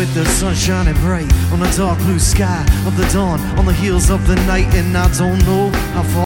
with the sun shining bright on the dark blue sky of the dawn, on the heels of the night, and I don't know how far